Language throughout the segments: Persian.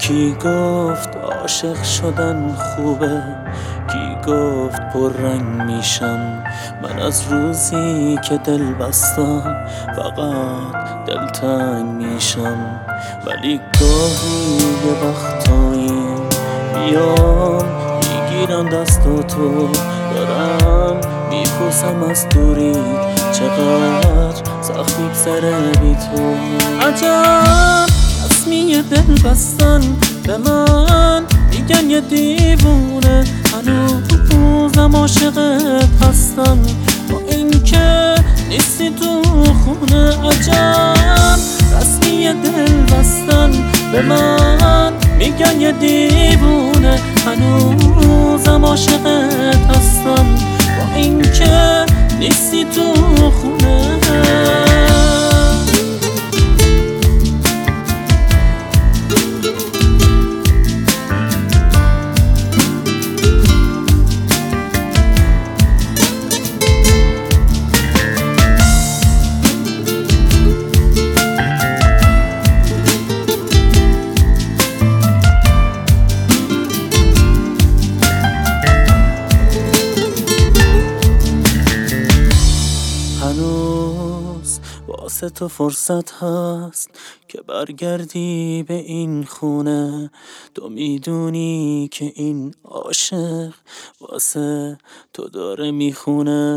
کی گفت عاشق شدن خوبه؟ کی گفت پررنگ میشم؟ من از روزی که دل بستم فقط دلتنگ میشم. ولی گاهی یه وقتایی بیام میگیرم دستاتو، دارم میپرسم از دوری چقدر سخت میگذره بی تو. عجب رسمی دل بستن به من، میگن یه دیوونه، هنوزم عاشقت هستم با اینکه نیستی تو خونه. عجب رسمی دل بستن به من، میگن یه دیوونه، هنوزم عاشقت هستم با اینکه نیستی تو خونه. هنوز واسه تو فرصت هست که برگردی به این خونه. تو میدونی که این عاشق واسه تو داره میخونه.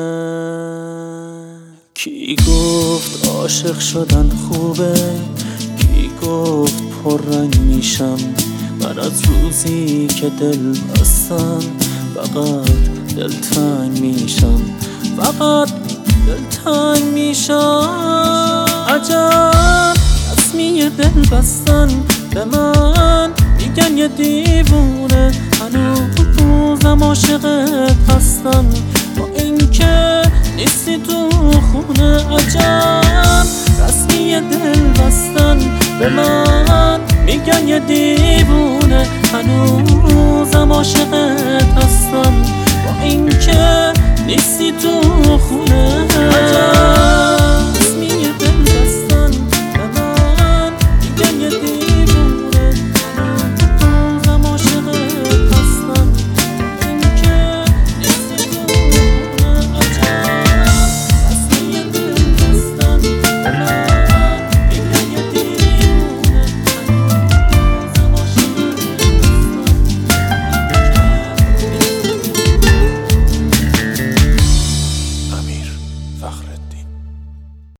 کی گفت عاشق شدن خوبه؟ کی گفت پررنگ میشم؟ من از روزی که دل بستم فقط دلتنگ میشم، فقط دلتنگ میشم. عجب رسمی دل بستن به من، میگن یه دیوونه، هنوزم عاشقت هستم با اینکه نیستی تو خونه. عجب رسمی دل بستن به من، میگن یه دیوونه، هنوزم عاشقت هستم با اینکه نیستی تو خونه. عجب